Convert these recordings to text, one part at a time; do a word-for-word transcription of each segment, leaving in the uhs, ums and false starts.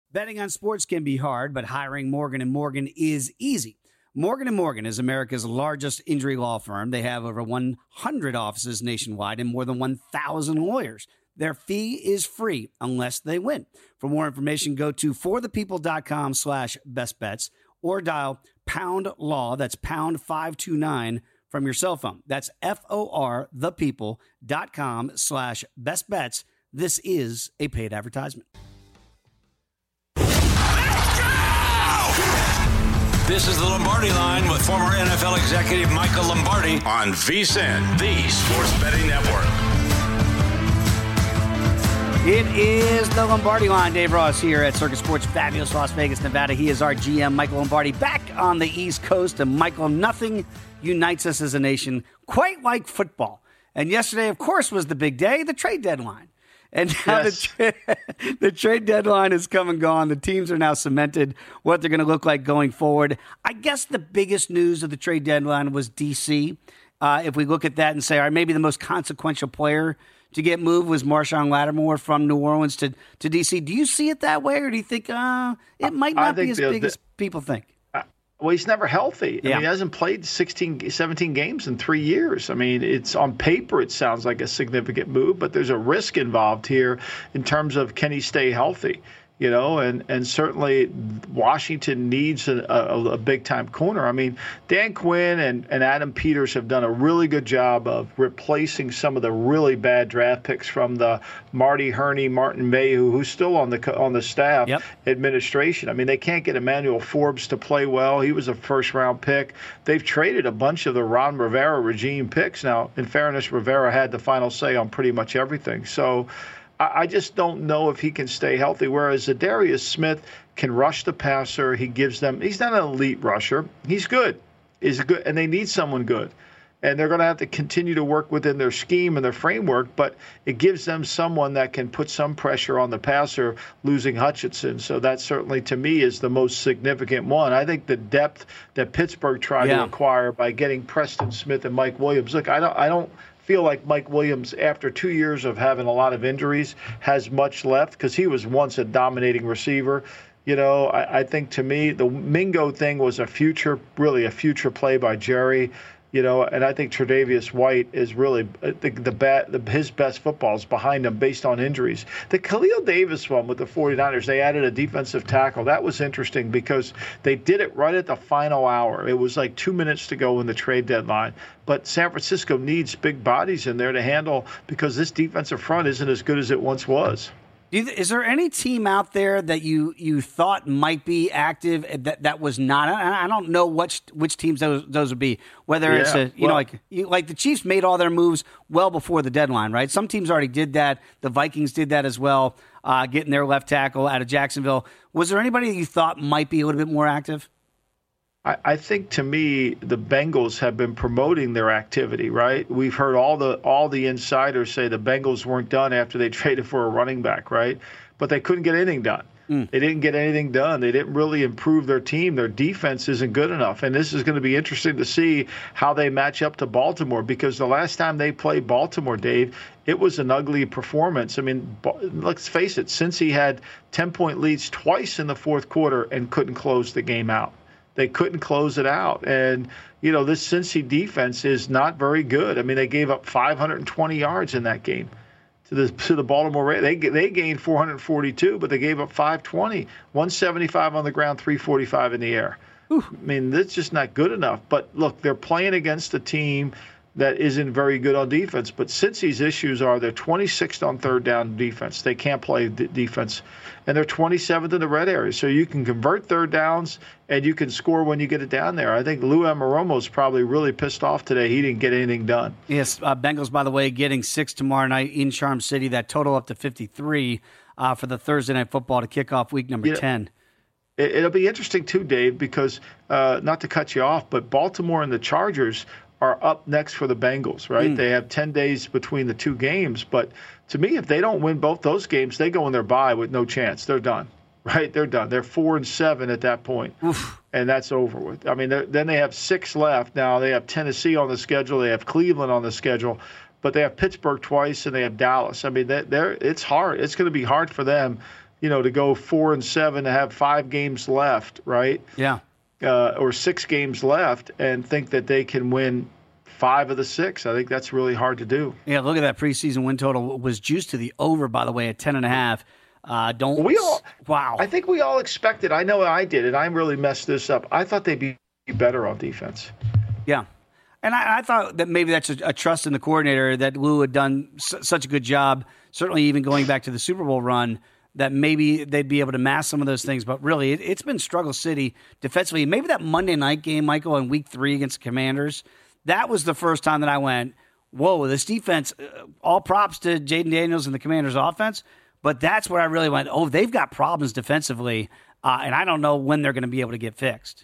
Betting on sports can be hard, but hiring Morgan and Morgan is easy. Morgan and Morgan is America's largest injury law firm. They have over one hundred offices nationwide and more than one thousand lawyers. Their fee is free unless they win. For more information, go to forthepeople.com slash best bets or dial pound law. That's pound five two nine from your cell phone. That's F-O-R thepeople.com slash best bets. This is a paid advertisement. This is the Lombardi Line with former N F L executive Michael Lombardi on V S I N, the Sports Betting Network. It is the Lombardi Line. Dave Ross here at Circus Sports, fabulous Las Vegas, Nevada. He is our G M, Michael Lombardi, back on the East Coast. And Michael, nothing unites us as a nation quite like football. And yesterday, of course, was the big day, the trade deadline. And now yes. the, tra- the trade deadline is come and gone. The teams are now cemented, what they're going to look like going forward. I guess the biggest news of the trade deadline was D C. Uh, if we look at that and say, all right, maybe the most consequential player to get moved was Marshawn Lattimore from New Orleans to, to D C. Do you see it that way, or do you think uh, it might not be as big the, as people think? Well, he's never healthy. I yeah. mean, he hasn't played sixteen, seventeen games in three years. I mean, it's on paper, it sounds like a significant move, but there's a risk involved here in terms of can he stay healthy? You know, and, and certainly Washington needs a, a, a big-time corner. I mean, Dan Quinn and, and Adam Peters have done a really good job of replacing some of the really bad draft picks from the Marty Herney, Martin Mayhew, who's still on the on the staff yep. administration. I mean, they can't get Emmanuel Forbes to play well. He was a first-round pick. They've traded a bunch of the Ron Rivera regime picks. Now, in fairness, Rivera had the final say on pretty much everything. So I just don't know if he can stay healthy, whereas Zadarius Smith can rush the passer. He gives them – he's not an elite rusher. He's good. He's good, and they need someone good. And they're going to have to continue to work within their scheme and their framework, but it gives them someone that can put some pressure on the passer, losing Hutchinson. So that certainly, to me, is the most significant one. I think the depth that Pittsburgh tried yeah. to acquire by getting Preston Smith and Mike Williams – look, I don't – I don't – feel like Mike Williams, after two years of having a lot of injuries, has much left because he was once a dominating receiver. You know, I, I think to me the Mingo thing was a future, really a future play by Jerry. You know, and I think Tre'Davious White is really the the, bat, the his best football is behind him based on injuries. The Khalil Davis one with the 49ers, they added a defensive tackle. That was interesting because they did it right at the final hour. It was like two minutes to go in the trade deadline. But San Francisco needs big bodies in there to handle because this defensive front isn't as good as it once was. Is there any team out there that you, you thought might be active that, that was not? I don't know which which teams those those would be. Whether yeah, it's a you well, know like like the Chiefs made all their moves well before the deadline, right? Some teams already did that. The Vikings did that as well, uh, getting their left tackle out of Jacksonville. Was there anybody that you thought might be a little bit more active? I think, to me, the Bengals have been promoting their activity, right? We've heard all the all the insiders say the Bengals weren't done after they traded for a running back, right? But they couldn't get anything done. Mm. They didn't get anything done. They didn't really improve their team. Their defense isn't good enough. And this is going to be interesting to see how they match up to Baltimore because the last time they played Baltimore, Dave, it was an ugly performance. I mean, let's face it, Cincy had ten-point leads twice in the fourth quarter and couldn't close the game out. They couldn't close it out. And, you know, this Cincy defense is not very good. I mean, they gave up five hundred twenty yards in that game to the to the Baltimore Ravens. They, they gained four hundred forty-two, but they gave up five twenty, one seventy-five on the ground, three forty-five in the air. Whew. I mean, that's just not good enough. But, look, they're playing against a team that isn't very good on defense. But Cincy's issues are they're twenty-sixth on third down defense. They can't play d- defense. And they're twenty-seventh in the red area. So you can convert third downs and you can score when you get it down there. I think Lou Anarumo's probably really pissed off today. He didn't get anything done. Yes, uh, Bengals, by the way, getting six tomorrow night in Charm City. That total up to fifty-three uh, for the Thursday Night Football to kick off week number you know, ten. It, it'll be interesting, too, Dave, because uh, not to cut you off, but Baltimore and the Chargers are up next for the Bengals, right? Mm. They have ten days between the two games. But to me, if they don't win both those games, they go in their bye with no chance. They're done, right? They're done. They're four and seven at that point, and that's over with. I mean, then they have six left. Now they have Tennessee on the schedule. They have Cleveland on the schedule, but they have Pittsburgh twice and they have Dallas. I mean, they're, they're, it's hard. It's going to be hard for them you know, to go four and seven, to have five games left, right? Yeah. Uh, or six games left, and think that they can win five of the six. I think that's really hard to do. Yeah, look at that preseason win total was juiced to the over, by the way, at ten and a half. Uh, don't we all? Wow. I think we all expected. I know I did, and I really messed this up. I thought they'd be better on defense. Yeah. And I, I thought that maybe that's a, a trust in the coordinator, that Lou had done s- such a good job, certainly even going back to the Super Bowl run, that maybe they'd be able to mask some of those things. But really, it, it's been struggle city defensively. Maybe that Monday night game, Michael, in week three against the Commanders, that was the first time that I went, whoa, this defense, uh, all props to Jaden Daniels and the Commanders' offense. But that's where I really went, oh, they've got problems defensively, uh, and I don't know when they're going to be able to get fixed.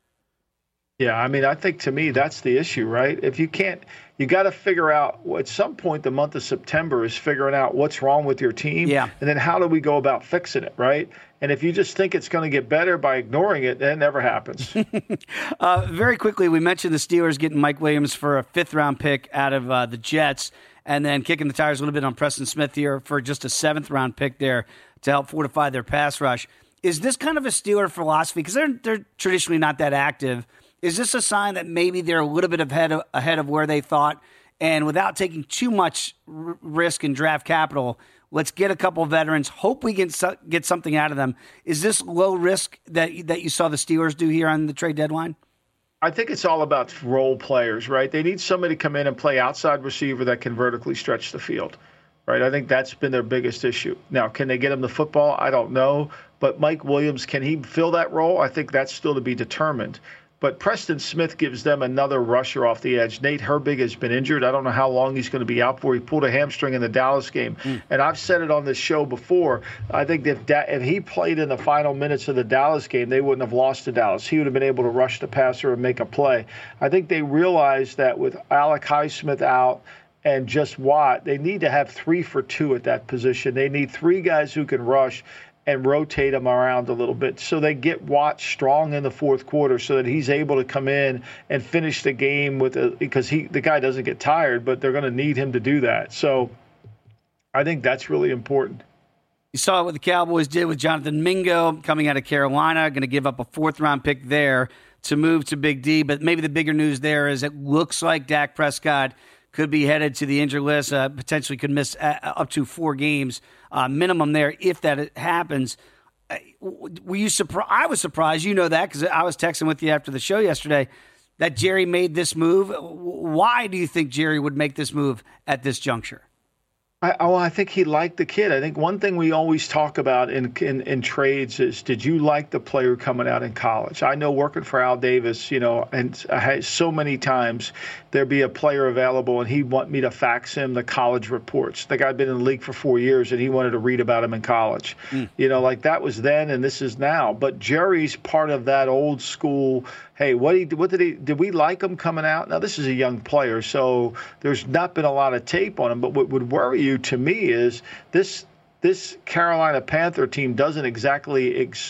Yeah, I mean, I think to me that's the issue, right? If you can't, you got to figure out, at some point the month of September is figuring out what's wrong with your team. Yeah. And then how do we go about fixing it, right? And if you just think it's going to get better by ignoring it, that never happens. uh, very quickly, we mentioned the Steelers getting Mike Williams for a fifth-round pick out of uh, the Jets, and then kicking the tires a little bit on Preston Smith here for just a seventh-round pick there to help fortify their pass rush. Is this kind of a Steeler philosophy? Because they're, they're traditionally not that active. Is this a sign that maybe they're a little bit ahead of, ahead of where they thought, and without taking too much r- risk in draft capital, let's get a couple of veterans, hope we can su- get something out of them? Is this low risk that that you saw the Steelers do here on the trade deadline? I think it's all about role players, right? They need somebody to come in and play outside receiver that can vertically stretch the field, right? I think that's been their biggest issue. Now, can they get him the football? I don't know. But Mike Williams, can he fill that role? I think that's still to be determined. But Preston Smith gives them another rusher off the edge. Nate Herbig has been injured. I don't know how long he's going to be out for. He pulled a hamstring in the Dallas game. Mm. And I've said it on this show before. I think if da- if he played in the final minutes of the Dallas game, they wouldn't have lost to Dallas. He would have been able to rush the passer and make a play. I think they realized that with Alec Highsmith out and just Watt, they need to have three for two at that position. They need three guys who can rush and rotate him around a little bit. So they get Watt strong in the fourth quarter so that he's able to come in and finish the game with a, because he the guy doesn't get tired, but they're going to need him to do that. So I think that's really important. You saw what the Cowboys did with Jonathan Mingo coming out of Carolina, going to give up a fourth-round pick there to move to Big D. But maybe the bigger news there is it looks like Dak Prescott could be headed to the injured list, uh, potentially could miss uh, up to four games uh, minimum there if that happens. Uh, were you surprised? I was surprised. You know that because I was texting with you after the show yesterday that Jerry made this move. Why do you think Jerry would make this move at this juncture? I, oh, I think he liked the kid. I think one thing we always talk about in, in in trades is, did you like the player coming out in college? I know working for Al Davis, you know, and I had so many times there'd be a player available and he'd want me to fax him the college reports. The guy'd been in the league for four years and he wanted to read about him in college. Mm. You know, like that was then and this is now. But Jerry's part of that old school. Hey, what he what did he did we like him coming out? Now this is a young player, so there's not been a lot of tape on him. But what would worry you to me is this this Carolina Panther team doesn't exactly ex,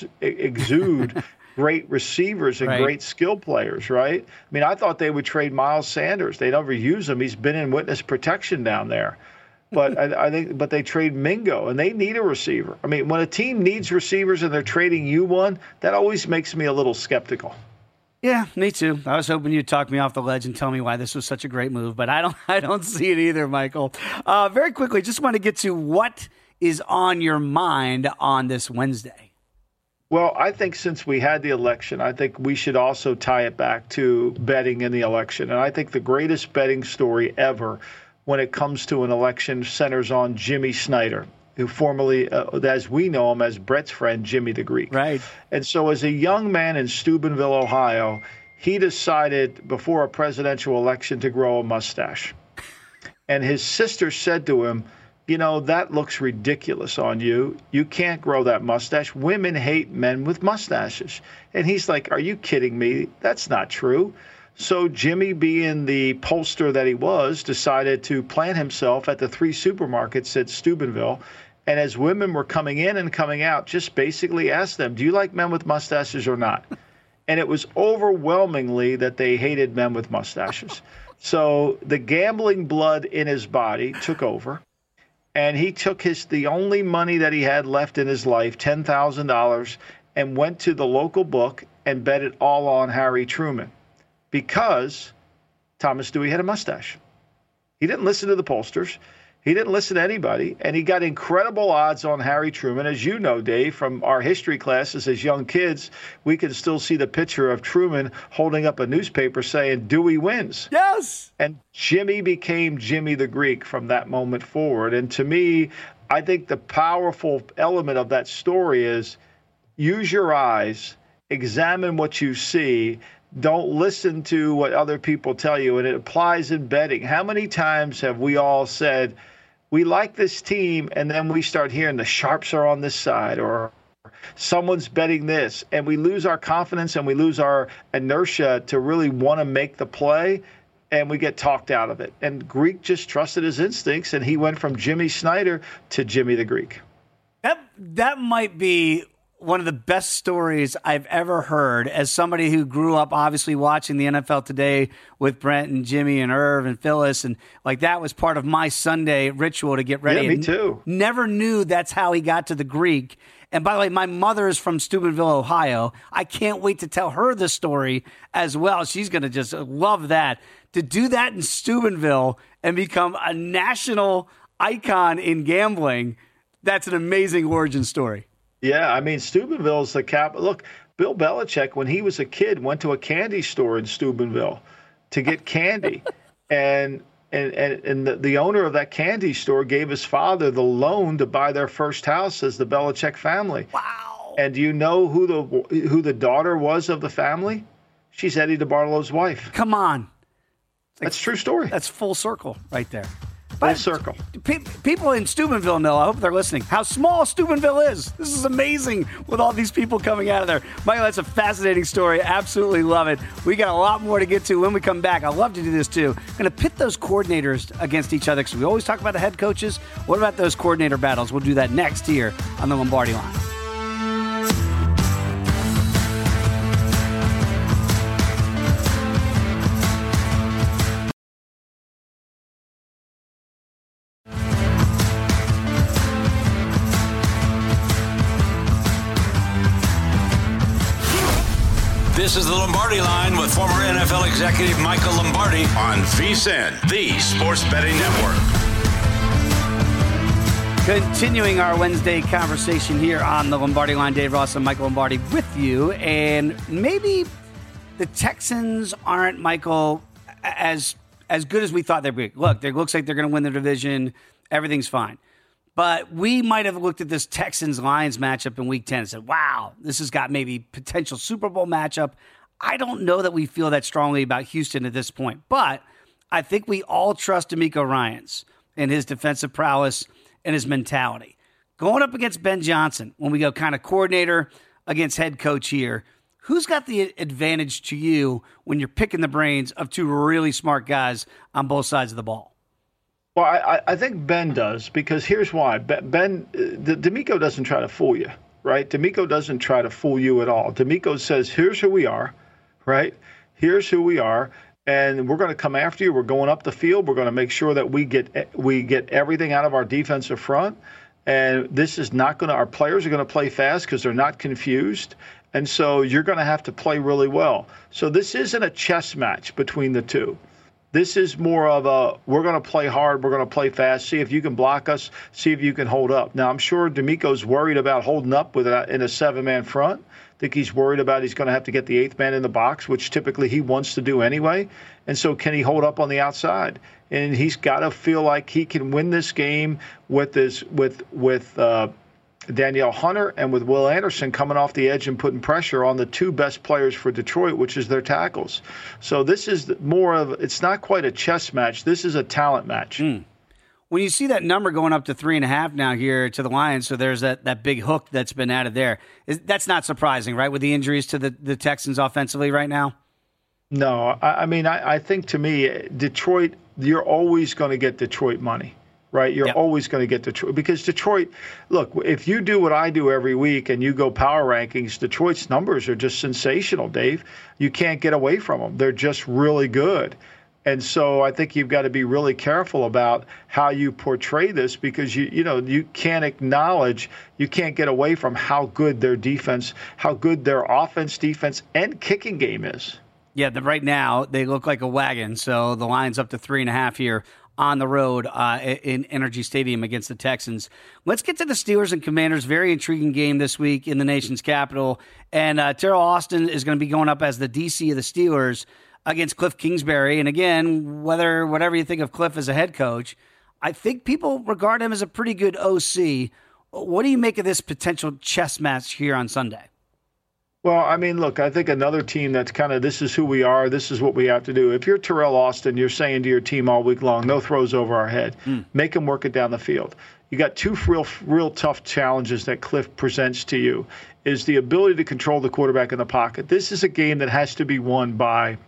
exude great receivers and right. great skill players, right? I mean, I thought they would trade Miles Sanders. They never use him. He's been in witness protection down there. But I, I think, but they trade Mingo, and they need a receiver. I mean, when a team needs receivers and they're trading you one, that always makes me a little skeptical. Yeah, me too. I was hoping you'd talk me off the ledge and tell me why this was such a great move, but I don't I don't see it either, Michael. Uh, very quickly, just want to get to what is on your mind on this Wednesday. Well, I think since we had the election, I think we should also tie it back to betting in the election. And I think the greatest betting story ever when it comes to an election centers on Jimmy Snyder, who formerly, uh, as we know him, as Brett's friend, Jimmy the Greek. Right. And so as a young man in Steubenville, Ohio, he decided before a presidential election to grow a mustache. And his sister said to him, you know, that looks ridiculous on you. You can't grow that mustache. Women hate men with mustaches. And he's like, are you kidding me? That's not true. So Jimmy, being the pollster that he was, decided to plant himself at the three supermarkets at Steubenville. And as women were coming in and coming out, just basically asked them, do you like men with mustaches or not? And it was overwhelmingly that they hated men with mustaches. So the gambling blood in his body took over. and he took his the only money that he had left in his life, ten thousand dollars, and went to the local book and bet it all on Harry Truman because Thomas Dewey had a mustache. He didn't listen to the pollsters. He didn't listen to anybody, and he got incredible odds on Harry Truman. As you know, Dave, from our history classes as young kids, we can still see the picture of Truman holding up a newspaper saying, Dewey wins. Yes. And Jimmy became Jimmy the Greek from that moment forward. And to me, I think the powerful element of that story is use your eyes, examine what you see, don't listen to what other people tell you. And it applies in betting. How many times have we all said, we like this team, and then we start hearing the sharps are on this side or someone's betting this, and we lose our confidence and we lose our inertia to really want to make the play, and we get talked out of it. And Greek just trusted his instincts, and he went from Jimmy Snyder to Jimmy the Greek. That, that might be one of the best stories I've ever heard as somebody who grew up obviously watching the N F L Today with Brent and Jimmy and Irv and Phyllis. And like that was part of my Sunday ritual to get ready. Yeah, me too. N- never knew that's how he got to the Greek. And by the way, my mother is from Steubenville, Ohio. I can't wait to tell her the story as well. She's going to just love that. To do that in Steubenville and become a national icon in gambling, that's an amazing origin story. Yeah, I mean, Steubenville is the cap. Look, Bill Belichick, when he was a kid, went to a candy store in Steubenville to get candy. and and, and, and the, the owner of that candy store gave his father the loan to buy their first house as the Belichick family. Wow. And do you know who the who the daughter was of the family? She's Eddie DeBartolo's wife. Come on. Like, that's a true story. That's full circle right there. Full circle. Pe- people in Steubenville know, I hope they're listening, how small Steubenville is. This is amazing with all these people coming out of there. Michael, that's a fascinating story. Absolutely love it. We got a lot more to get to when we come back. I love to do this too. I'm going to pit those coordinators against each other because we always talk about the head coaches. What about those coordinator battles? We'll do that next here on the Lombardi Line. This is the Lombardi Line with former N F L executive Michael Lombardi on V S I N, the Sports Betting Network. Continuing our Wednesday conversation here on the Lombardi Line, Dave Ross and Michael Lombardi with you. And maybe the Texans aren't, Michael, as as good as we thought they'd be. Look, it looks like they're going to win the division. Everything's fine. But we might have looked at this Texans-Lions matchup in Week ten and said, wow, this has got maybe potential Super Bowl matchup. I don't know that we feel that strongly about Houston at this point. But I think we all trust DeMeco Ryans and his defensive prowess and his mentality. Going up against Ben Johnson, when we go kind of coordinator against head coach here, who's got the advantage to you when you're picking the brains of two really smart guys on both sides of the ball? Well, I, I think Ben does, because here's why. Ben, the, DeMeco doesn't try to fool you, right? DeMeco doesn't try to fool you at all. DeMeco says, here's who we are, right? Here's who we are, and we're going to come after you. We're going up the field. We're going to make sure that we get we get everything out of our defensive front. And this is not going to – our players are going to play fast because they're not confused. And so you're going to have to play really well. So this isn't a chess match between the two. This is more of a, we're going to play hard, we're going to play fast, see if you can block us, see if you can hold up. Now, I'm sure DeMeco's worried about holding up with a, in a seven-man front. I think he's worried about he's going to have to get the eighth man in the box, which typically he wants to do anyway. And so can he hold up on the outside? And he's got to feel like he can win this game with this, with with uh, Danielle Hunter and with Will Anderson coming off the edge and putting pressure on the two best players for Detroit, which is their tackles. So this is more of, it's not quite a chess match. This is a talent match. Mm. When you see that number going up to three and a half now here to the Lions, so there's that, that big hook that's been added there. Is, that's not surprising, right, with the injuries to the, the Texans offensively right now? No, I, I mean, I, I think to me, Detroit, you're always going to get Detroit money. Right, you're yep. always going to get Detroit because Detroit. Look, if you do what I do every week and you go power rankings, Detroit's numbers are just sensational, Dave. You can't get away from them. They're just really good, And so I think you've got to be really careful about how you portray this, because you you know you can't acknowledge, you can't get away from how good their defense, how good their offense, defense, and kicking game is. Yeah, the, right now they look like a wagon. So the line's up to three and a half here on the road uh, in Energy Stadium against the Texans. Let's get to the Steelers and Commanders. Very intriguing game this week in the nation's capital. And uh, Teryl Austin is going to be going up as the D C of the Steelers against Cliff Kingsbury. And again, whether whatever you think of Cliff as a head coach, I think people regard him as a pretty good O C. What do you make of this potential chess match here on Sunday? Well, I mean, look, I think another team that's kind of, this is who we are, this is what we have to do. If you're Teryl Austin, you're saying to your team all week long, no throws over our head. Mm. Make them work it down the field. You got two real, real tough challenges that Cliff presents to you, is the ability to control the quarterback in the pocket. This is a game that has to be won by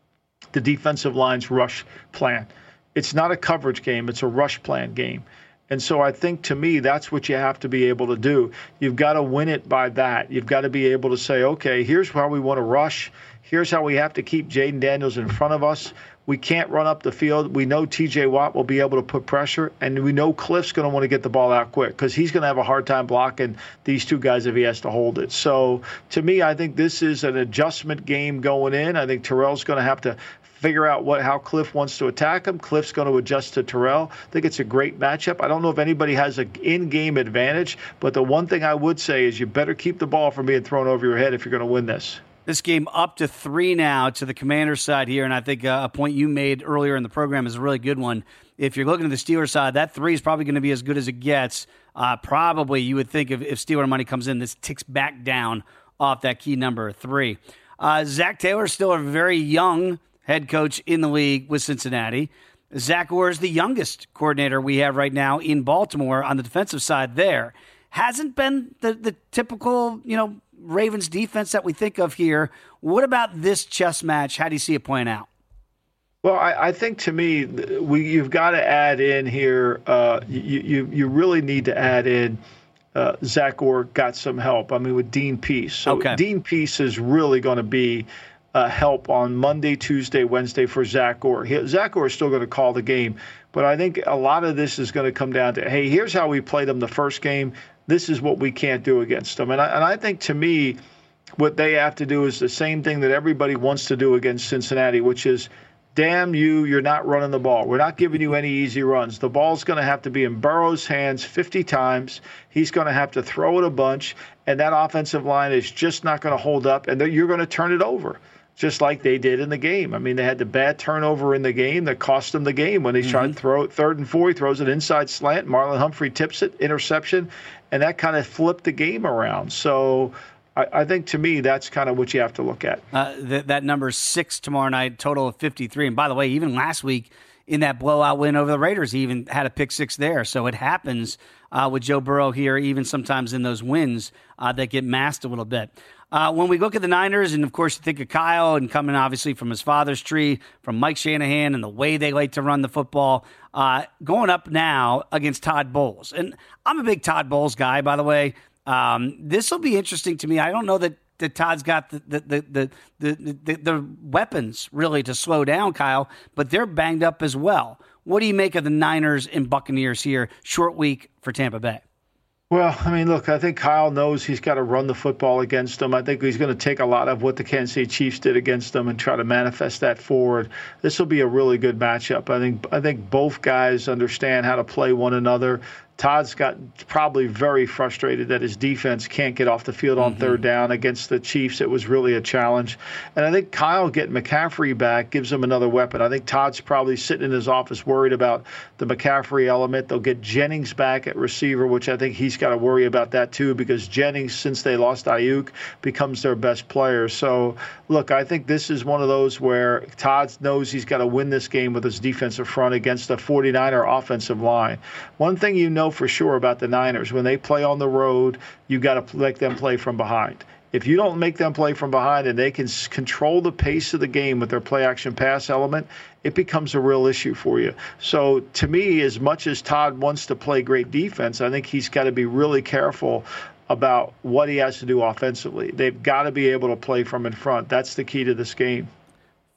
the defensive line's rush plan. It's not a coverage game, it's a rush plan game. And so I think, to me, that's what you have to be able to do. You've got to win it by that. You've got to be able to say, okay, here's how we want to rush. Here's how we have to keep Jaden Daniels in front of us. We can't run up the field. We know T J Watt will be able to put pressure, and we know Cliff's going to want to get the ball out quick because he's going to have a hard time blocking these two guys if he has to hold it. So, to me, I think this is an adjustment game going in. I think Terrell's going to have to figure out what how Cliff wants to attack him. Cliff's going to adjust to Terrell. I think it's a great matchup. I don't know if anybody has an in-game advantage, but the one thing I would say is you better keep the ball from being thrown over your head if you're going to win this. This game up to three now to the Commanders side here, and I think uh, a point you made earlier in the program is a really good one. If you're looking at the Steelers side, that three is probably going to be as good as it gets. Uh, probably, you would think if, if Steeler money comes in, this ticks back down off that key number three. Uh, Zach Taylor is still a very young head coach in the league with Cincinnati. Zach Orr is the youngest coordinator we have right now in Baltimore on the defensive side there. Hasn't been the, the typical, you know, Ravens defense that we think of here. What about this chess match? How do you see it playing out? Well, I, I think, to me, we you've got to add in here, uh, you, you, you really need to add in uh, Zach Orr got some help. I mean, with Dean Pease. So okay. Dean Pease is really going to be Uh, help on Monday, Tuesday, Wednesday for Zach Orr. He, Zach Orr is still going to call the game, but I think a lot of this is going to come down to, hey, here's how we played them the first game. This is what we can't do against them. And I, and I think, to me, what they have to do is the same thing that everybody wants to do against Cincinnati, which is, damn you, you're not running the ball. We're not giving you any easy runs. The ball's going to have to be in Burrow's hands fifty times. He's going to have to throw it a bunch, and that offensive line is just not going to hold up, and you're going to turn it over, just like they did in the game. I mean, they had the bad turnover in the game that cost them the game when they mm-hmm. tried to throw it third and four. He throws an inside slant. Marlon Humphrey tips it, interception, and that kind of flipped the game around. So I, I think, to me, that's kind of what you have to look at. Uh, th- that number is six tomorrow night, total of fifty-three. And by the way, even last week in that blowout win over the Raiders, he even had a pick six there. So it happens uh, with Joe Burrow here, even sometimes in those wins uh, that get masked a little bit. Uh, when we look at the Niners, and of course you think of Kyle, and coming obviously from his father's tree, from Mike Shanahan and the way they like to run the football, uh, going up now against Todd Bowles. And I'm a big Todd Bowles guy, by the way. Um, this will be interesting to me. I don't know that, that Todd's got the the, the, the, the, the the weapons really to slow down Kyle, but they're banged up as well. What do you make of the Niners and Buccaneers here? Short week for Tampa Bay. Well, I mean, look, I think Kyle knows he's got to run the football against them. I think he's going to take a lot of what the Kansas City Chiefs did against them and try to manifest that forward. This will be a really good matchup. I think I think both guys understand how to play one another. Todd's got probably very frustrated that his defense can't get off the field on mm-hmm. third down against the Chiefs. It was really a challenge. And I think Kyle getting McCaffrey back gives him another weapon. I think Todd's probably sitting in his office worried about the McCaffrey element. They'll get Jennings back at receiver, which I think he's got to worry about that too, because Jennings, since they lost Ayuk, becomes their best player. So, look, I think this is one of those where Todd knows he's got to win this game with his defensive front against the 49er offensive line. One thing you know for sure about the Niners, when they play on the road, you got to make them play from behind. If you don't make them play from behind and they can control the pace of the game with their play action pass element, it becomes a real issue for you. So to me, as much as Todd wants to play great defense, I think he's got to be really careful about what he has to do offensively. They've got to be able to play from in front. That's the key to this game.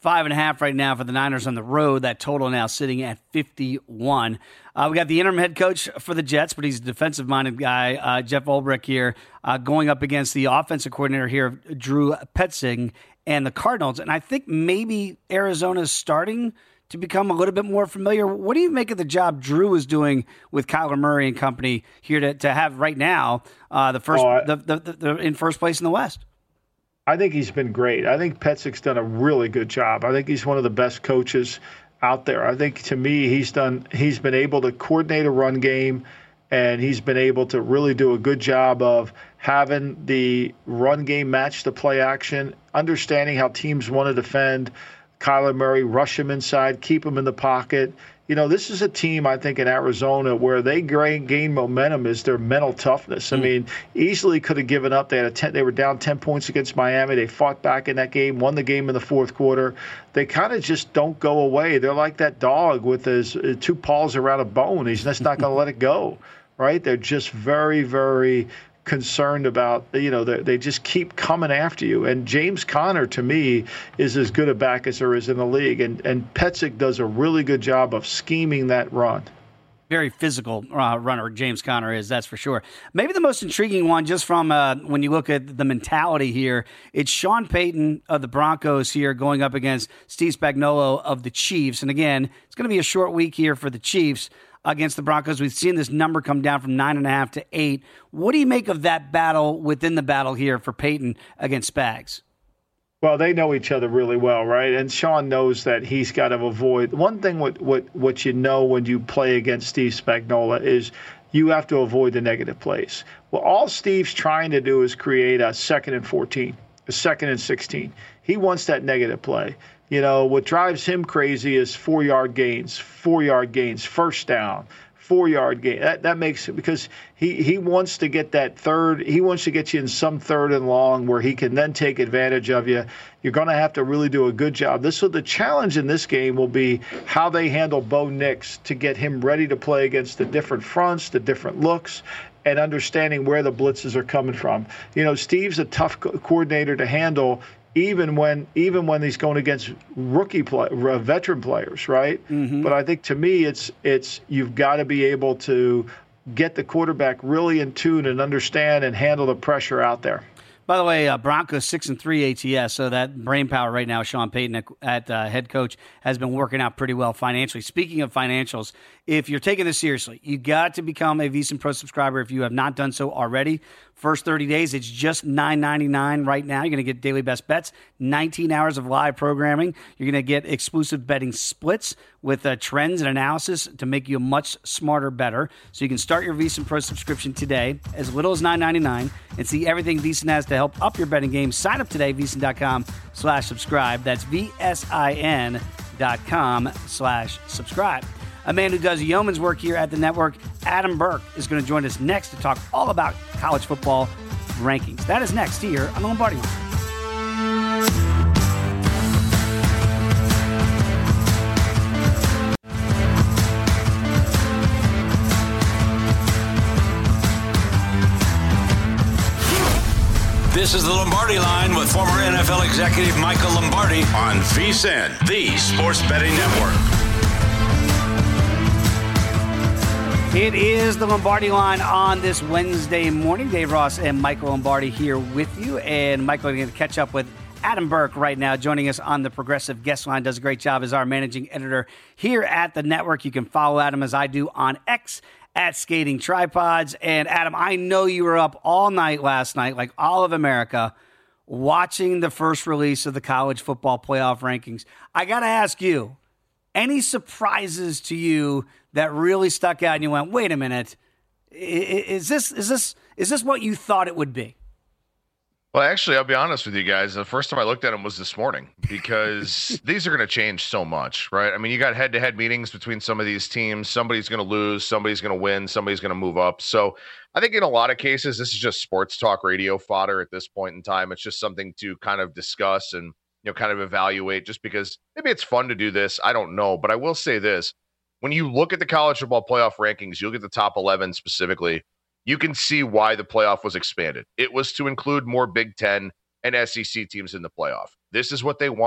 Five and a half right now for the Niners on the road. That total now sitting at fifty-one. Uh, we got the interim head coach for the Jets, but he's a defensive-minded guy, uh, Jeff Ulbrich here, uh, going up against the offensive coordinator here, Drew Petzing, and the Cardinals. And I think maybe Arizona's starting to become a little bit more familiar. What do you make of the job Drew is doing with Kyler Murray and company here to, to have right now uh, the first oh, I- the, the, the, the in first place in the West? I think he's been great. I think Petzing's done a really good job. I think he's one of the best coaches out there. I think to me, he's done. He's been able to coordinate a run game, and he's been able to really do a good job of having the run game match the play action, understanding how teams want to defend Kyler Murray, rush him inside, keep him in the pocket. You know, this is a team, I think, in Arizona where they gain momentum is their mental toughness. I Mm. mean, easily could have given up. They had a ten, they were down ten points against Miami. They fought back in that game, won the game in the fourth quarter. They kind of just don't go away. They're like that dog with his uh, two paws around a bone. He's just not going to let it go, right? They're just very, very concerned about, you know, they, they just keep coming after you. And James Conner, to me, is as good a back as there is in the league. And, and Petzing does a really good job of scheming that run. Very physical uh, runner, James Conner is, that's for sure. Maybe the most intriguing one, just from uh, when you look at the mentality here, it's Sean Payton of the Broncos here going up against Steve Spagnuolo of the Chiefs. And again, it's going to be a short week here for the Chiefs against the Broncos. We've seen this number come down from nine and a half to eight. What do you make of that battle within the battle here for Peyton against Spags? Well, they know each other really well, right? And Sean knows that he's got to avoid one thing. What what what you know when you play against Steve Spagnuolo is you have to avoid the negative plays. Well, all Steve's trying to do is create a second and fourteen, a second and sixteen. He wants that negative play. You know, what drives him crazy is four-yard gains, four-yard gains, first down, four-yard gain. That that makes it because he, he wants to get that third. He wants to get you in some third and long where he can then take advantage of you. You're going to have to really do a good job. This so the challenge in this game will be how they handle Bo Nix to get him ready to play against the different fronts, the different looks, and understanding where the blitzes are coming from. You know, Steve's a tough co- coordinator to handle. Even when even when he's going against rookie play, uh, veteran players, right? Mm-hmm. But I think to me, it's it's you've got to be able to get the quarterback really in tune and understand and handle the pressure out there. By the way, uh, Broncos six and three A T S, so that brain power right now, Sean Payton at, at uh, head coach, has been working out pretty well financially. Speaking of financials, if you're taking this seriously, you got to become a VSiN Pro subscriber if you have not done so already. First thirty days, it's just nine ninety-nine right now. You're going to get daily best bets, nineteen hours of live programming. You're going to get exclusive betting splits with uh, trends and analysis to make you much smarter, better. So you can start your VSiN Pro subscription today, as little as nine ninety-nine, and see everything VSiN has to help up your betting game. Sign up today, VSiN.com slash subscribe. That's V-S-I-N dot com slash subscribe. A man who does yeoman's work here at the network, Adam Burke, is going to join us next to talk all about college football rankings. That is next here on the Lombardi Line. This is the Lombardi Line with former N F L executive Michael Lombardi on VSiN, the Sports Betting Network. It is the Lombardi Line on this Wednesday morning. Dave Ross and Michael Lombardi here with you. And Michael is going to catch up with Adam Burke right now, joining us on the Progressive Guest Line. Does a great job as our managing editor here at the network. You can follow Adam as I do on X at Skating Tripods. And Adam, I know you were up all night last night, like all of America, watching the first release of the college football playoff rankings. I got to ask you, any surprises to you that really stuck out and you went, wait a minute, is this is this is this what you thought it would be? Well, actually, I'll be honest with you guys. The first time I looked at them was this morning because these are going to change so much, right? I mean, you got head-to-head meetings between some of these teams. Somebody's going to lose, somebody's going to win, somebody's going to move up. So I think in a lot of cases, this is just sports talk radio fodder at this point in time. It's just something to kind of discuss and, you know, kind of evaluate just because maybe it's fun to do this. I don't know. But I will say this. When you look at the college football playoff rankings, you look at the top eleven specifically, you can see why the playoff was expanded. It was to include more Big Ten and S E C teams in the playoff. This is what they want.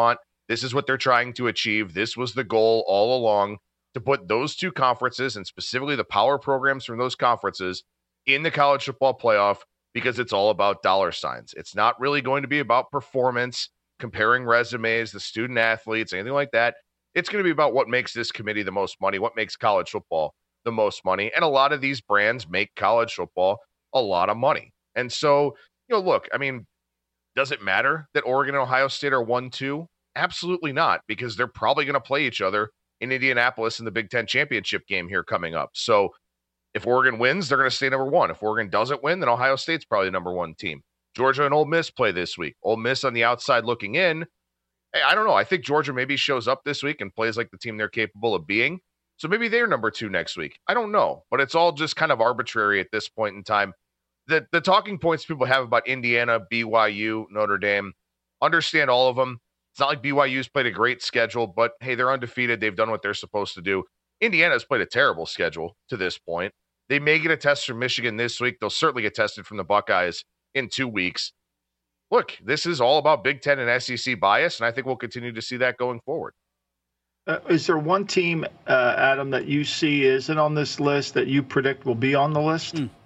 This is what they're trying to achieve. This was the goal all along, to put those two conferences, and specifically the power programs from those conferences, in the college football playoff, because it's all about dollar signs. It's not really going to be about performance, comparing resumes, the student athletes, anything like that. It's going to be about what makes this committee the most money, what makes college football the most money. And a lot of these brands make college football a lot of money. And so, you know, look, I mean, does it matter that Oregon and Ohio State are one two? Absolutely not, because they're probably going to play each other in Indianapolis in the Big Ten championship game here coming up. So if Oregon wins, they're going to stay number one. If Oregon doesn't win, then Ohio State's probably the number one team. Georgia and Ole Miss play this week. Ole Miss on the outside looking in. Hey, I don't know. I think Georgia maybe shows up this week and plays like the team they're capable of being. So maybe they're number two next week. I don't know, but it's all just kind of arbitrary at this point in time. The, the talking points people have about Indiana, B Y U, Notre Dame, understand all of them. It's not like B Y U's played a great schedule, but hey, they're undefeated. They've done what they're supposed to do. Indiana's played a terrible schedule to this point. They may get a test from Michigan this week. They'll certainly get tested from the Buckeyes in two weeks. Look, this is all about Big Ten and S E C bias, and I think we'll continue to see that going forward. Uh, is there one team, uh, Adam, that you see isn't on this list that you predict will be on the list? Mm.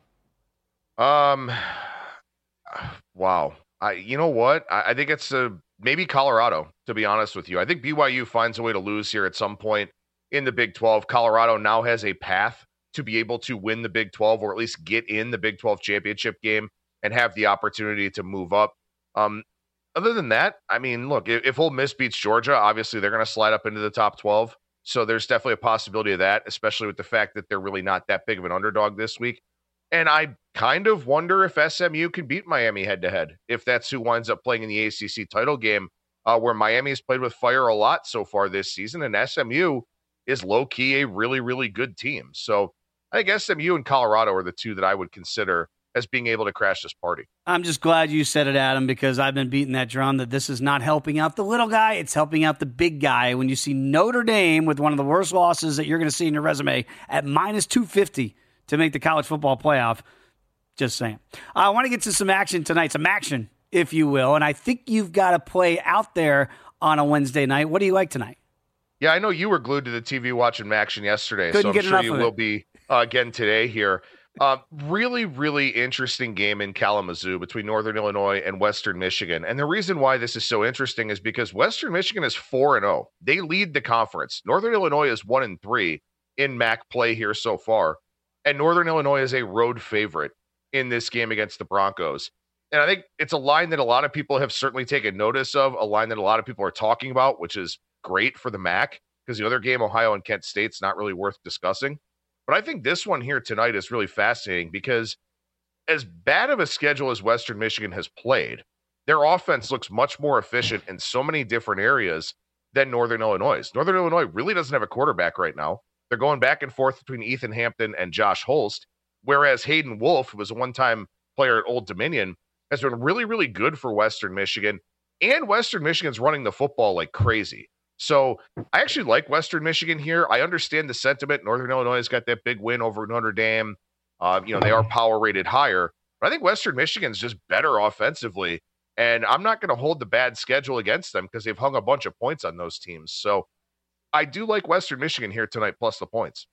Um, wow. I, you know what? I, I think it's a, maybe Colorado, to be honest with you. I think B Y U finds a way to lose here at some point in the Big twelve. Colorado now has a path to be able to win the Big twelve, or at least get in the Big twelve championship game and have the opportunity to move up. Um, other than that, I mean, look, if, if Ole Miss beats Georgia, obviously they're going to slide up into the top twelve. So there's definitely a possibility of that, especially with the fact that they're really not that big of an underdog this week. And I kind of wonder if S M U can beat Miami head-to-head, if that's who winds up playing in the A C C title game, uh, where Miami has played with fire a lot so far this season, and S M U is low-key a really, really good team. So I think S M U and Colorado are the two that I would consider as being able to crash this party. I'm just glad you said it, Adam, because I've been beating that drum that this is not helping out the little guy. It's helping out the big guy. When you see Notre Dame with one of the worst losses that you're going to see in your resume at minus two fifty to make the college football playoff, just saying. I want to get to some action tonight, some action, if you will, and I think you've got a play out there on a Wednesday night. What do you like tonight? Yeah, I know you were glued to the T V watching action yesterday, Couldn't so I'm sure you of will it. be uh, again today here. Uh, really, really interesting game in Kalamazoo between Northern Illinois and Western Michigan. And the reason why this is so interesting is because Western Michigan is four and oh. They lead the conference. Northern Illinois is one and three in M A C play here so far. And Northern Illinois is a road favorite in this game against the Broncos. And I think it's a line that a lot of people have certainly taken notice of, a line that a lot of people are talking about, which is great for the M A C, because the other game, Ohio and Kent State's not really worth discussing. But I think this one here tonight is really fascinating because as bad of a schedule as Western Michigan has played, their offense looks much more efficient in so many different areas than Northern Illinois. Northern Illinois really doesn't have a quarterback right now. They're going back and forth between Ethan Hampton and Josh Holst, whereas Hayden Wolf, who was a one-time player at Old Dominion, has been really, really good for Western Michigan. And Western Michigan's running the football like crazy. So I actually like Western Michigan here. I understand the sentiment. Northern Illinois has got that big win over Notre Dame. Uh, you know, they are power rated higher. But I think Western Michigan's just better offensively. And I'm not going to hold the bad schedule against them because they've hung a bunch of points on those teams. So I do like Western Michigan here tonight, plus the points.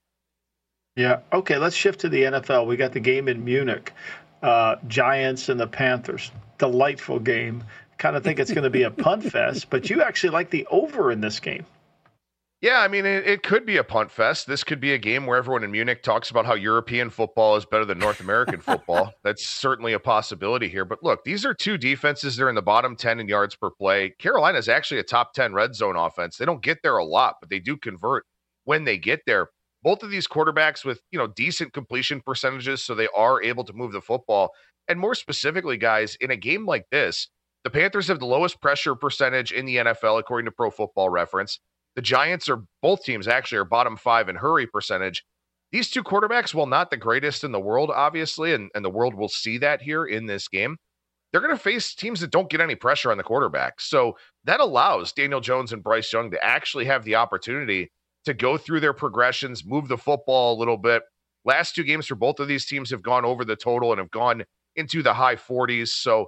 Yeah. Okay, let's shift to the N F L. We got the game in Munich, uh, Giants and the Panthers. Delightful game. Kind of think it's going to be a punt fest, but you actually like the over in this game. Yeah, I mean, it, it could be a punt fest. This could be a game where everyone in Munich talks about how European football is better than North American football. That's certainly a possibility here. But look, these are two defenses that are in the bottom ten in yards per play. Carolina is actually a top ten red zone offense. They don't get there a lot, but they do convert when they get there. Both of these quarterbacks with, you know, decent completion percentages, so they are able to move the football. And more specifically, guys, in a game like this, the Panthers have the lowest pressure percentage in the N F L, according to Pro Football Reference. The Giants are, both teams actually are bottom five in hurry percentage. These two quarterbacks, while not the greatest in the world, obviously, and, and the world will see that here in this game, they're going to face teams that don't get any pressure on the quarterback. So that allows Daniel Jones and Bryce Young to actually have the opportunity to go through their progressions, move the football a little bit. Last two games for both of these teams have gone over the total and have gone into the high forties. So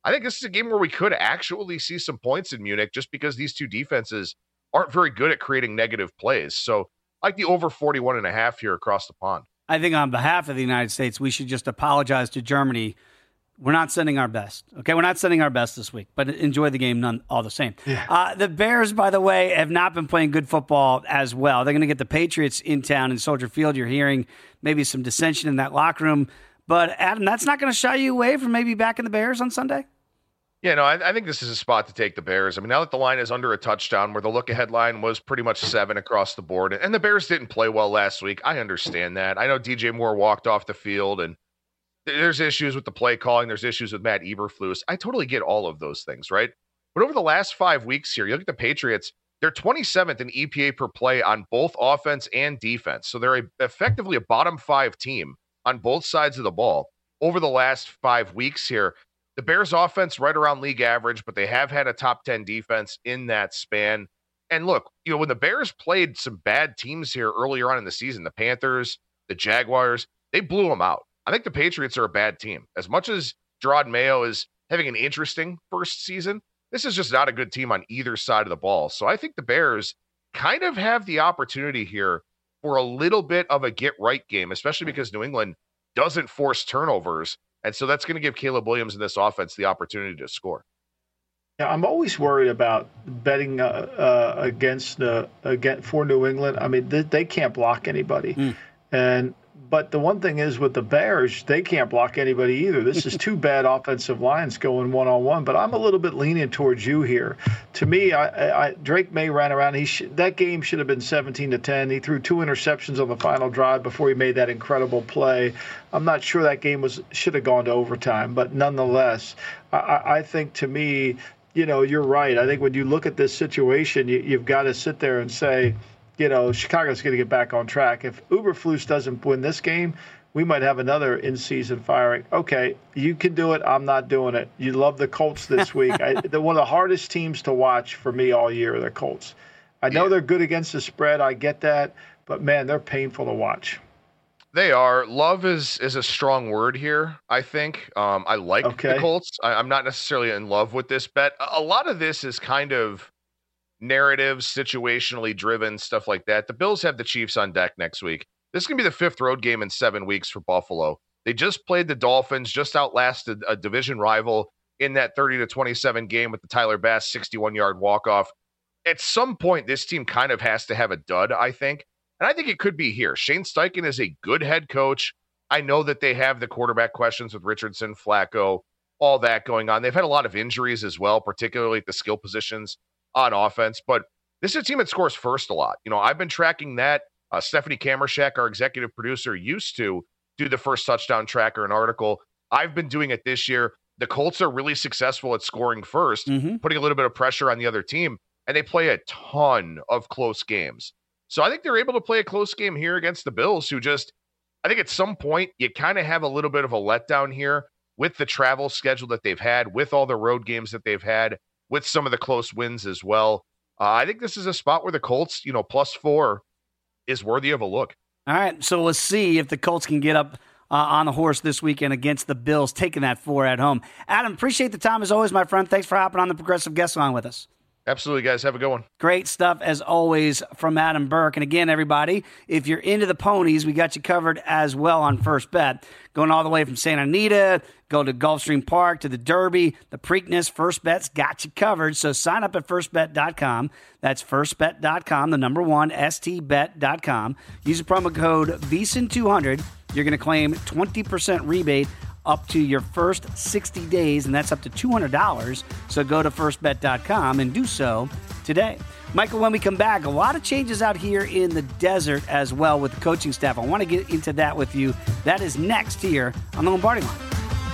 I think this is a game where we could actually see some points in Munich just because these two defenses aren't very good at creating negative plays. So I like the over forty-one and a half here across the pond. I think on behalf of the United States, we should just apologize to Germany. We're not sending our best. Okay, we're not sending our best this week, but enjoy the game none all the same. Yeah. Uh, the Bears, by the way, have not been playing good football as well. They're going to get the Patriots in town in Soldier Field. You're hearing maybe some dissension in that locker room. But, Adam, that's not going to shy you away from maybe backing the Bears on Sunday? Yeah, no, I, I think this is a spot to take the Bears. I mean, now that the line is under a touchdown, where the look-ahead line was pretty much seven across the board, and the Bears didn't play well last week, I understand that. I know D J Moore walked off the field, and there's issues with the play calling. There's issues with Matt Eberflus. I totally get all of those things, right? But over the last five weeks here, you look at the Patriots, they're twenty-seventh in E P A per play on both offense and defense. So they're a, effectively a bottom five team on both sides of the ball over the last five weeks here. The Bears offense right around league average, but they have had a top ten defense in that span. And look, you know, when the Bears played some bad teams here earlier on in the season, the Panthers, the Jaguars, they blew them out. I think the Patriots are a bad team. As much as Gerard Mayo is having an interesting first season, this is just not a good team on either side of the ball. So I think the Bears kind of have the opportunity here for a little bit of a get-right game, especially because New England doesn't force turnovers. And so that's going to give Caleb Williams in this offense the opportunity to score. Yeah, I'm always worried about betting uh, uh, against uh, against for New England. I mean, they, they can't block anybody, mm. and but the one thing is with the Bears, they can't block anybody either. This is two bad offensive lines going one on one. But I'm a little bit leaning towards you here. To me, I, I, Drake May ran around. He sh- that game should have been seventeen to ten. He threw two interceptions on the final drive before he made that incredible play. I'm not sure that game was should have gone to overtime, but nonetheless, I, I think to me, you know, you're right. I think when you look at this situation, you, you've got to sit there and say, you know, Chicago's going to get back on track. If Eberflus doesn't win this game, we might have another in-season firing. Okay, you can do it. I'm not doing it. You love the Colts this week. I, they're one of the hardest teams to watch for me all year, the Colts. I know yeah. they're good against the spread. I get that. But, man, they're painful to watch. They are. Love is is a strong word here, I think. Um, I like okay. the Colts. I, I'm not necessarily in love with this bet. A, a lot of this is kind of narrative, situationally driven, stuff like that. The Bills have the Chiefs on deck next week. This is going to be the fifth road game in seven weeks for Buffalo. They just played the Dolphins, just outlasted a division rival in that thirty to twenty-seven game with the Tyler Bass sixty-one-yard walk-off. At some point, this team kind of has to have a dud, I think. And I think it could be here. Shane Steichen is a good head coach. I know that they have the quarterback questions with Richardson, Flacco, all that going on. They've had a lot of injuries as well, particularly at the skill positions on offense. But this is a team that scores first a lot. You know, I've been tracking that. Uh, Stephanie Kamershak, our executive producer, used to do the first touchdown tracker and article. I've been doing it this year. The Colts are really successful at scoring first, mm-hmm. putting a little bit of pressure on the other team, and they play a ton of close games. So I think they're able to play a close game here against the Bills, who just, I think at some point you kind of have a little bit of a letdown here with the travel schedule that they've had, with all the road games that they've had, with some of the close wins as well. Uh, I think this is a spot where the Colts, you know, plus four is worthy of a look. All right, so let's see if the Colts can get up uh, on the horse this weekend against the Bills, taking that four at home. Adam, appreciate the time as always, my friend. Thanks for hopping on the Progressive Guest Line with us. Absolutely, guys. Have a good one. Great stuff, as always, from Adam Burke. And again, everybody, if you're into the ponies, we got you covered as well on First Bet. Going all the way from Santa Anita, go to Gulfstream Park, to the Derby, the Preakness, First Bet's got you covered. So sign up at first bet dot com. That's first bet dot com, the number one, S T bet dot com. Use the promo code V S I N two hundred. You're going to claim twenty percent rebate up to your first sixty days, and that's up to two hundred dollars. So go to first bet dot com and do so today. Michael, when we come back, a lot of changes out here in the desert as well with the coaching staff. I want to get into that with you. That is next here on the Lombardi Line.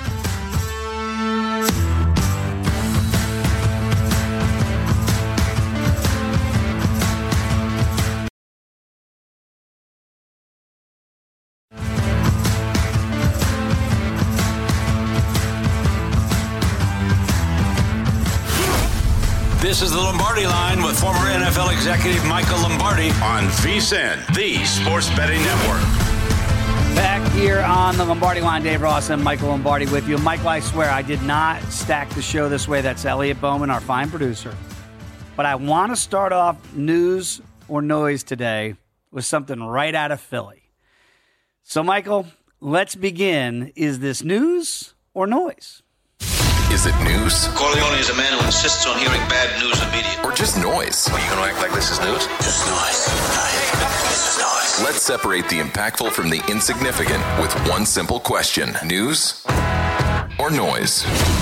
This is the Lombardi Line with former N F L executive Michael Lombardi on V S I N, the Sports Betting Network. Back here on the Lombardi Line, Dave Ross and Michael Lombardi with you. Michael, I swear I did not stack the show this way. That's Elliot Bowman, our fine producer. But I want to start off news or noise today with something right out of Philly. So, Michael, let's begin. Is this news or noise? Is it news? Corleone is a man who insists on hearing bad news in media. Or just noise? Are you going to act like this is news? Just noise. This is noise. Let's separate the impactful from the insignificant with one simple question. News or noise?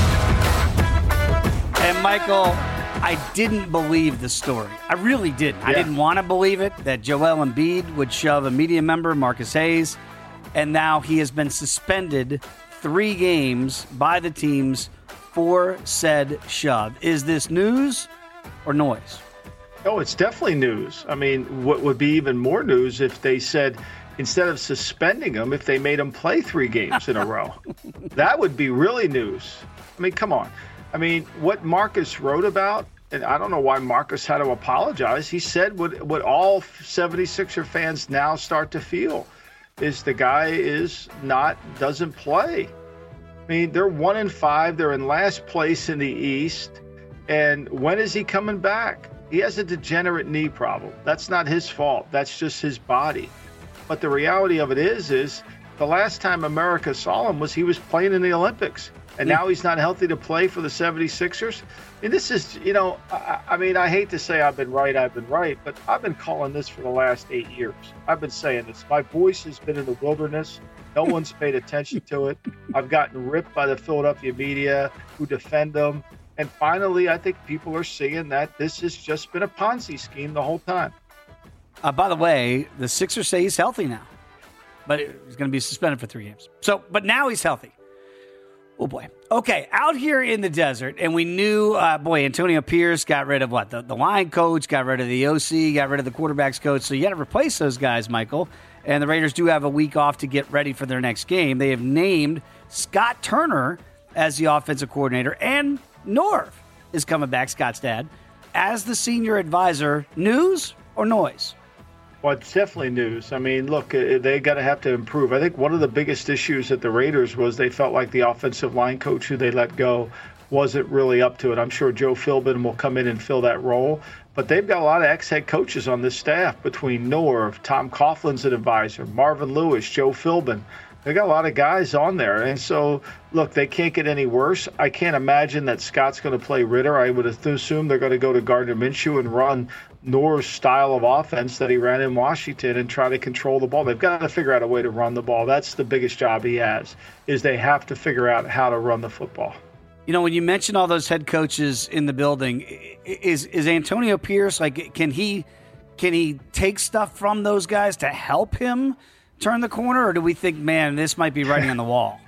And, Michael, I didn't believe the story. I really didn't. Yeah. I didn't want to believe it, that Joel Embiid would shove a media member, Marcus Hayes, and now he has been suspended three games by the teams for said shove. Is this news or noise? Oh, it's definitely news. I mean, what would be even more news if they said, instead of suspending him, if they made him play three games in a row? That would be really news. I mean, come on. I mean, what Marcus wrote about, and I don't know why Marcus had to apologize. He said what, what all seventy-sixer fans now start to feel is the guy is not, doesn't play. I mean, they're one in five. They're in last place in the East. And when is he coming back? He has a degenerate knee problem. That's not his fault. That's just his body. But the reality of it is, is the last time America saw him was he was playing in the Olympics. And now he's not healthy to play for the seventy-sixers. And this is, you know, I, I mean, I hate to say I've been right, I've been right, but I've been calling this for the last eight years. I've been saying this. My voice has been in the wilderness. No one's paid attention to it. I've gotten ripped by the Philadelphia media who defend them. And finally, I think people are seeing that this has just been a Ponzi scheme the whole time. Uh, by the way, the Sixers say he's healthy now, but he's going to be suspended for three games. So, but now he's healthy. Oh, boy. Okay, out here in the desert, and we knew, uh, boy, Antonio Pierce got rid of what? The, the line coach, got rid of the O C, got rid of the quarterback's coach. So you got to replace those guys, Michael. And the Raiders do have a week off to get ready for their next game. They have named Scott Turner as the offensive coordinator, and Norv is coming back, Scott's dad, as the senior advisor. News or noise? Well, it's definitely news. I mean, look, they got to have to improve. I think one of the biggest issues at the Raiders was they felt like the offensive line coach who they let go wasn't really up to it. I'm sure Joe Philbin will come in and fill that role. But they've got a lot of ex-head coaches on this staff between Norv, Tom Coughlin's an advisor, Marvin Lewis, Joe Philbin. They got a lot of guys on there. And so, look, they can't get any worse. I can't imagine that Scott's going to play Ritter. I would assume they're going to go to Gardner Minshew and run Norv's style of offense that he ran in Washington and try to control the ball. They've got to figure out a way to run the ball. That's the biggest job he has, is they have to figure out how to run the football. You know, when you mention all those head coaches in the building, is is Antonio Pierce, like, can he can he take stuff from those guys to help him turn the corner, or do we think, man, this might be writing on the wall?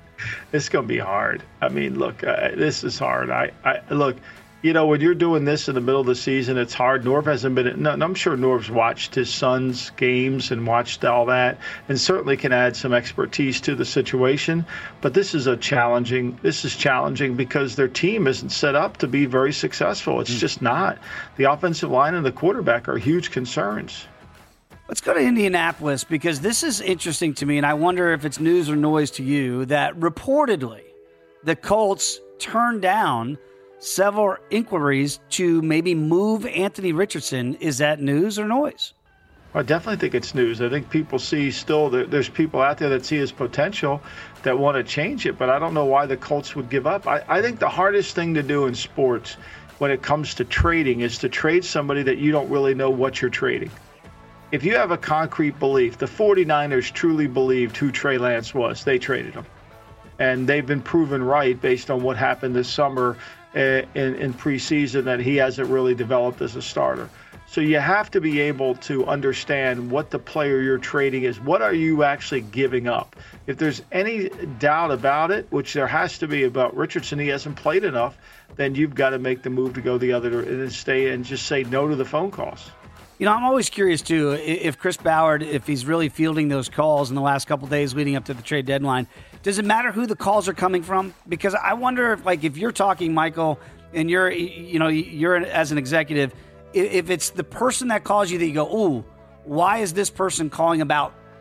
It's going to be hard. I mean, look, uh, this is hard. I, I look, you know, when you're doing this in the middle of the season, it's hard. Norv hasn't been – no, I'm sure Norv's watched his son's games and watched all that and certainly can add some expertise to the situation. But this is a challenging – this is challenging because their team isn't set up to be very successful. It's mm. just not. The offensive line and the quarterback are huge concerns. Let's go to Indianapolis, because this is interesting to me, and I wonder if it's news or noise to you, that reportedly the Colts turned down several inquiries to maybe move Anthony Richardson. Is that news or noise? I definitely think it's news. I think people see still that there's people out there that see his potential that want to change it, but I don't know why the Colts would give up. I, I think the hardest thing to do in sports when it comes to trading is to trade somebody that you don't really know what you're trading. If you have a concrete belief, the 49ers truly believed who Trey Lance was. They traded him. And they've been proven right based on what happened this summer in, in preseason that he hasn't really developed as a starter. So you have to be able to understand what the player you're trading is. What are you actually giving up? If there's any doubt about it, which there has to be about Richardson, he hasn't played enough, then you've got to make the move to go the other and stay and just say no to the phone calls. You know, I'm always curious, too, if Chris Ballard, if he's really fielding those calls in the last couple of days leading up to the trade deadline, does it matter who the calls are coming from? Because I wonder if, like, if you're talking, Michael, and you're, you know, you're as an executive, if it's the person that calls you that you go, ooh, why is this person calling about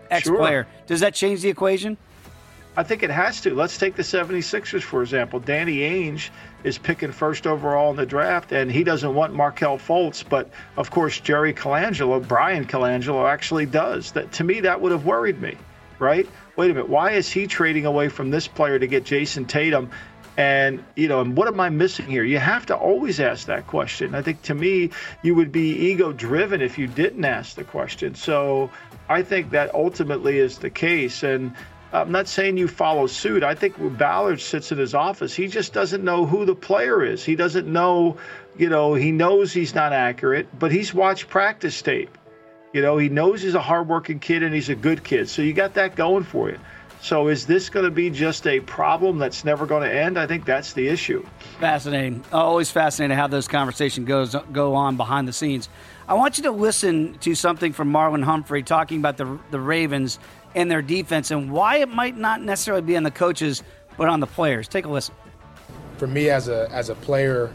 ex-player. Sure. Does that change the equation? I think it has to. Let's take the seventy-sixers, for example. Danny Ainge is picking first overall in the draft, and he doesn't want Markelle Fultz, but, of course, Jerry Colangelo, Brian Colangelo, actually does. That to me, that would have worried me, right? Wait a minute. Why is he trading away from this player to get Jason Tatum? And, you know, and what am I missing here? You have to always ask that question. I think, to me, you would be ego-driven if you didn't ask the question. So I think that ultimately is the case. And I'm not saying you follow suit. I think when Ballard sits in his office, he just doesn't know who the player is. He doesn't know, you know, he knows he's not accurate, but he's watched practice tape. You know, he knows he's a hardworking kid and he's a good kid. So you got that going for you. So is this going to be just a problem that's never going to end? I think that's the issue. Fascinating. Always fascinating how those conversations goes go on behind the scenes. I want you to listen to something from Marlon Humphrey talking about the the Ravens and their defense and why it might not necessarily be on the coaches but on the players. Take a listen. For me as a as a player,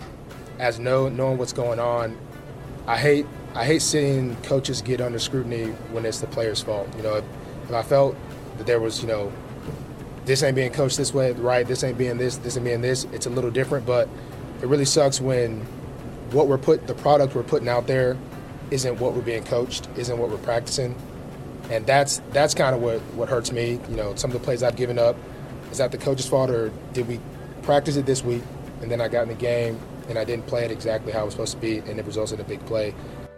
as know, knowing what's going on, I hate I hate seeing coaches get under scrutiny when it's the players' fault. You know, if, if I felt that there was, you know, this ain't being coached this way, right? This ain't being this, this ain't being this. It's a little different, but it really sucks when what we're put, the product we're putting out there, isn't what we're being coached, isn't what we're practicing, and that's that's kind of what what hurts me. You know, some of the plays I've given up, is that the coach's fault, or did we practice it this week and then I got in the game and I didn't play it exactly how it was supposed to be, and it results in a big play.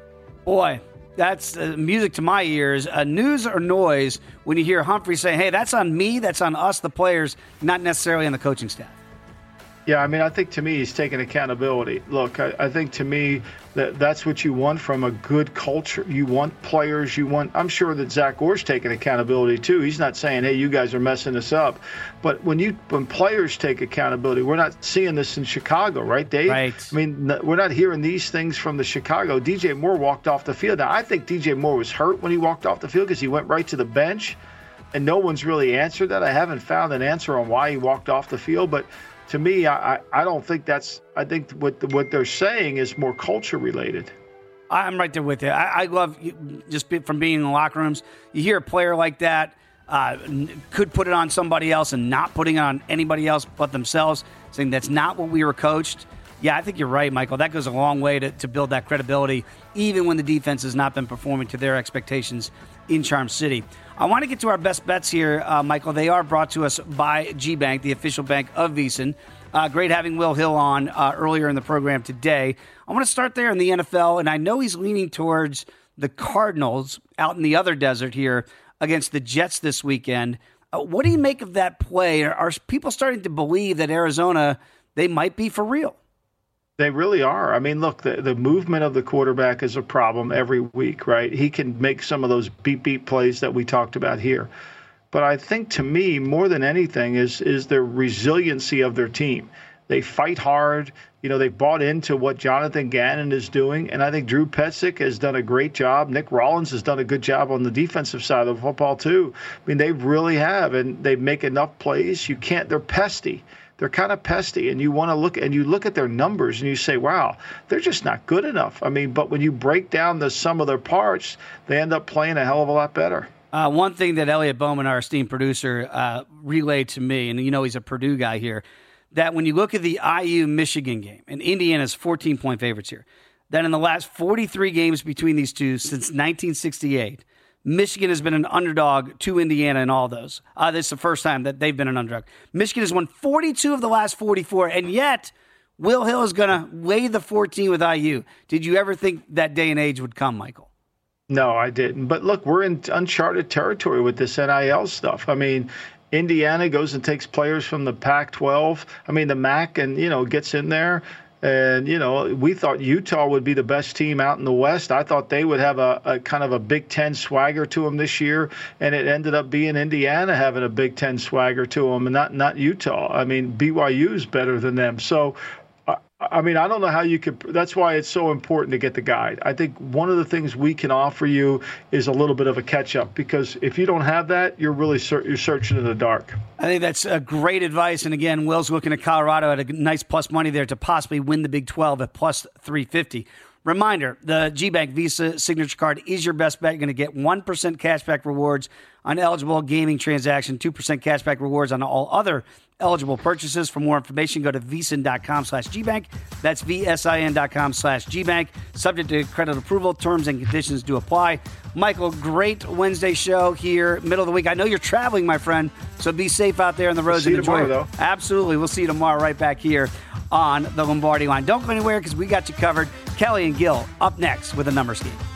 Boy, that's uh, music to my ears. Uh, news or noise when you hear Humphrey say, hey, that's on me, that's on us, the players, not necessarily on the coaching staff. Yeah, I mean, I think to me he's taking accountability. Look, I, I think to me that that's what you want from a good culture. You want players. You want. I'm sure that Zach Orr's taking accountability too. He's not saying, "Hey, you guys are messing this up," but when you when players take accountability, we're not seeing this in Chicago, right, Dave? Right. I mean, we're not hearing these things from the Chicago. D J Moore walked off the field. Now, I think D J Moore was hurt when he walked off the field because he went right to the bench, and no one's really answered that. I haven't found an answer on why he walked off the field, but. To me, I, I don't think that's – I think what what they're saying is more culture related. I'm right there with you. I, I love – just be, from being in the locker rooms, you hear a player like that uh, could put it on somebody else and not putting it on anybody else but themselves, saying that's not what we were coached. Yeah, I think you're right, Michael. That goes a long way to, to build that credibility, even when the defense has not been performing to their expectations in Charm City. I want to get to our best bets here, uh, Michael. They are brought to us by G-Bank, the official bank of VEASAN. Uh, great having Will Hill on uh, earlier in the program today. I want to start there in the N F L, and I know he's leaning towards the Cardinals out in the other desert here against the Jets this weekend. Uh, what do you make of that play? Are, are people starting to believe that Arizona, they might be for real? They really are. I mean, look, the, the movement of the quarterback is a problem every week, right? He can make some of those beep-beep plays that we talked about here. But I think, to me, more than anything is is the resiliency of their team. They fight hard. You know, they bought into what Jonathan Gannon is doing. And I think Drew Petzing has done a great job. Nick Rollins has done a good job on the defensive side of the football, too. I mean, they really have. And they make enough plays. You can't – they're pesty. They're kind of pesty, and you want to look and you look at their numbers and you say, wow, they're just not good enough. I mean, but when you break down the sum of their parts, they end up playing a hell of a lot better. Uh, one thing that Elliot Bowman, our esteemed producer, uh, relayed to me, and you know he's a Purdue guy here, that when you look at the I U-Michigan game, and Indiana's fourteen-point favorites here, that in the last forty-three games between these two since nineteen sixty-eight, Michigan has been an underdog to Indiana in all those. Uh, this is the first time that they've been an underdog. Michigan has won forty-two of the last forty-four, and yet Will Hill is going to lay the fourteen with I U. Did you ever think that day and age would come, Michael? No, I didn't. But look, we're in uncharted territory with this N I L stuff. I mean, Indiana goes and takes players from the Pac twelve. I mean, the M A C, and, you know, gets in there. And, you know, we thought Utah would be the best team out in the West. I thought they would have a, a kind of a Big Ten swagger to them this year. And it ended up being Indiana having a Big Ten swagger to them and not, not Utah. I mean, B Y U is better than them. So, I, I mean, I don't know how you could – that's why it's so important to get the guide. I think one of the things we can offer you is a little bit of a catch-up, because if you don't have that, you're really ser- you're searching in the dark. I think that's a great advice. And again, Will's looking at Colorado at a nice plus money there to possibly win the Big twelve at plus three fifty. Reminder, the G-Bank Visa Signature Card is your best bet. You're going to get one percent cashback rewards on eligible gaming transaction, two percent cashback rewards on all other eligible purchases. For more information, go to vsin.com slash gbank. That's vsin.com slash gbank. Subject to credit approval. Terms and conditions do apply. Michael, great Wednesday show here, middle of the week. I know you're traveling, my friend, so be safe out there on the roads. We'll see and you enjoy tomorrow, it. though. Absolutely. We'll see you tomorrow right back here on the Lombardi Line. Don't go anywhere because we got you covered. Kelly and Gil up next with a numbers game.